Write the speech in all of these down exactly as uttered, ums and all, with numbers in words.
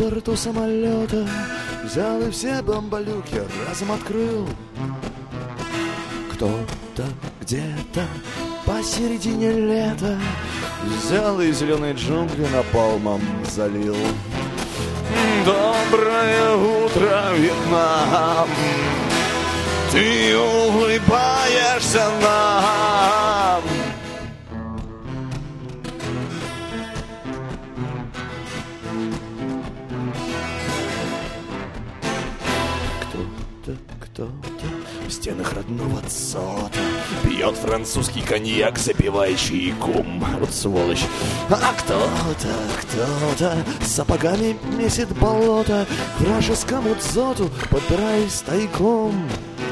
борту самолета, взял и все бомболюки разом открыл. Кто-то где-то посередине лета взял и зеленые джунгли напалмом залил. Доброе утро, Вьетнам, ты улыбаешься нам. Кто-то, кто-то в стенах родного цота пьет французский коньяк, запивающий кум. Вот сволочь. А кто-то, кто-то сапогами месит болото к вражескому дзоту, подбираясь тайком.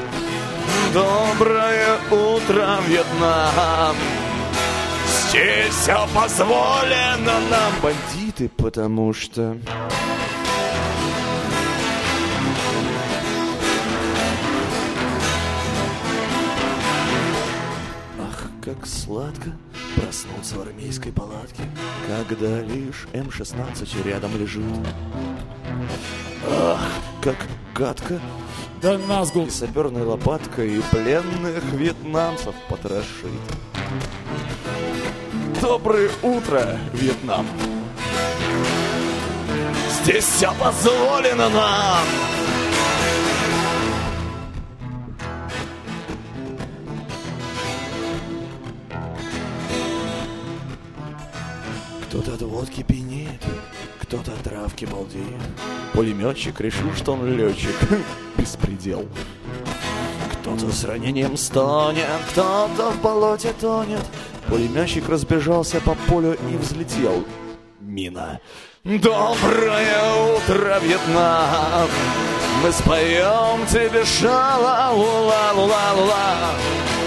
Доброе утро, Вьетнам, здесь все позволено нам. Бандиты, потому что... Как сладко проснуться в армейской палатке, когда лишь эм шестнадцать рядом лежит. Ах, как гадко. Да назгул. И саперной лопаткой и пленных вьетнамцев потрошит. Доброе утро, Вьетнам. Здесь все позволено нам. Кто-то от водки пьянеет, кто-то от травки балдеет. Пулеметчик решил, что он летчик. Беспредел. Кто-то с ранением стонет, кто-то в болоте тонет. Пулеметчик разбежался по полю и взлетел. Мина. Доброе утро, Вьетнам, мы споем тебе ша-ла-ла-ла-ла-ла.